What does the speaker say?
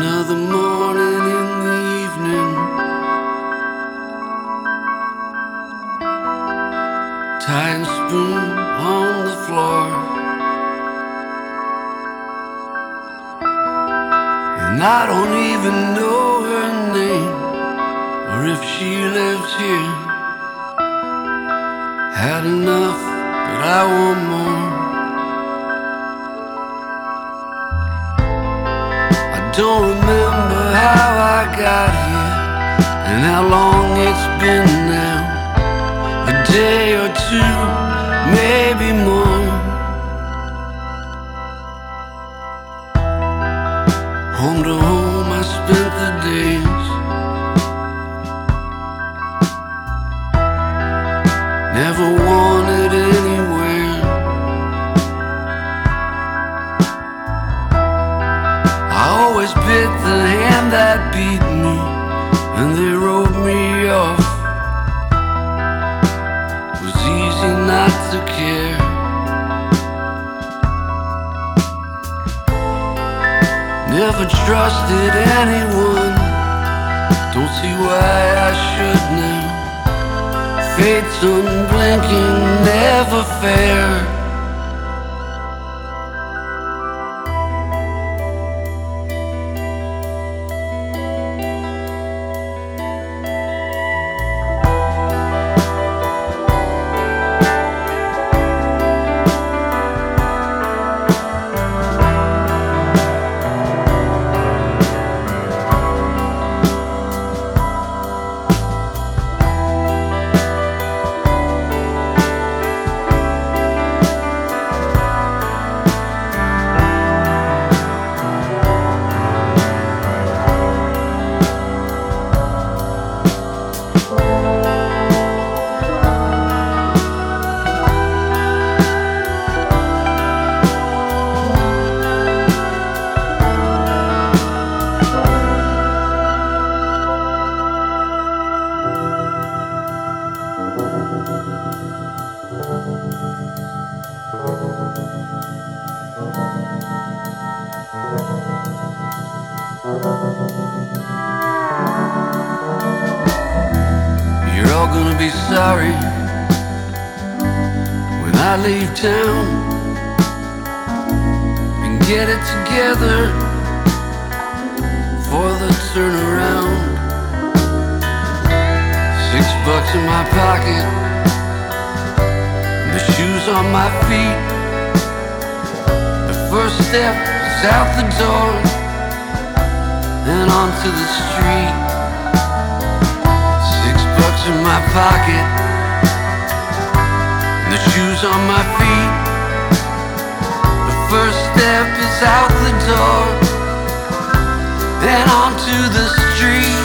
Another morning in the evening, tying spoon on the floor, and I don't even know her name or if she lives here. Had enough, but I want more. Don't remember how I got here and how long it's been now. A day or two, maybe more. Home to home I spent the days, never wanted anywhere. I always bit the hand that beat me, and they wrote me off. It was easy not to care. Never trusted anyone, don't see why I should now. Fate's unblinking, never fair. You're all gonna be sorry when I leave town and get it together for the turnaround. $6 in my pocket, and the shoes on my feet. The first step is out the door and onto the street. $6 in my pocket, and the shoes on my feet. The first step is out the door and onto the street.